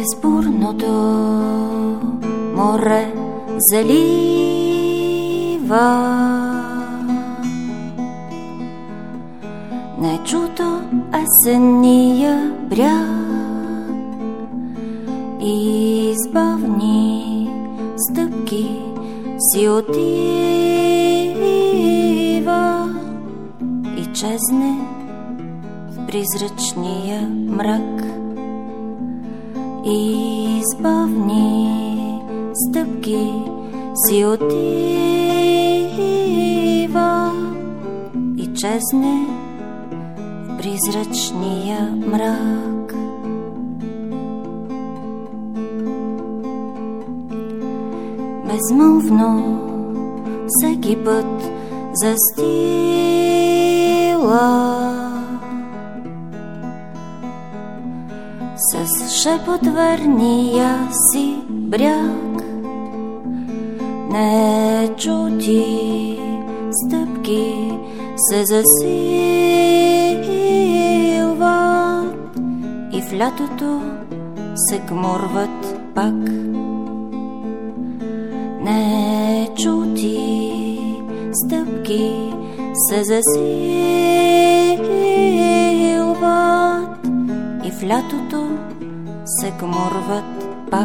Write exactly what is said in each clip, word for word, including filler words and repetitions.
През бурното море залива нечуто есенния бряг и избавни стъпки си отива и чезне в призрачния мрак. И избавни стъпки си отива и чезне в призрачния мрак. Безмълвно всеки път застила с шепот верния си бряг, нечути стъпки се засилват и в лятото се гмурват пак. Нечути стъпки се засилват и в лятото се гмурват пак.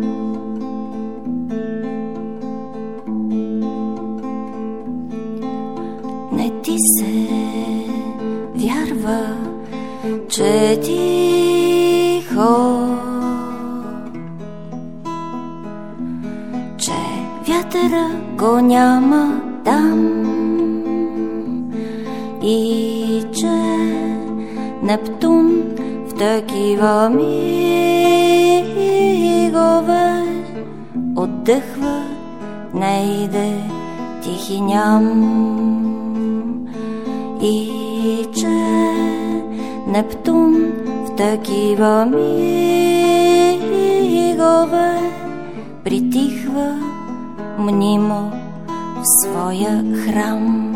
Не ти се вярва, че е тихо, че вятъра го няма там и че Нептун в такива мигове отдъхва, не иде тих и ням, и че Нептун в такива мигове притихва мнимо в своя храм.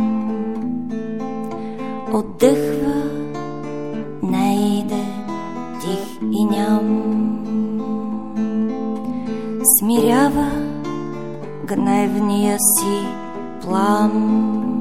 Отдъхва, не иде тих и ням, смирява гневния си плам.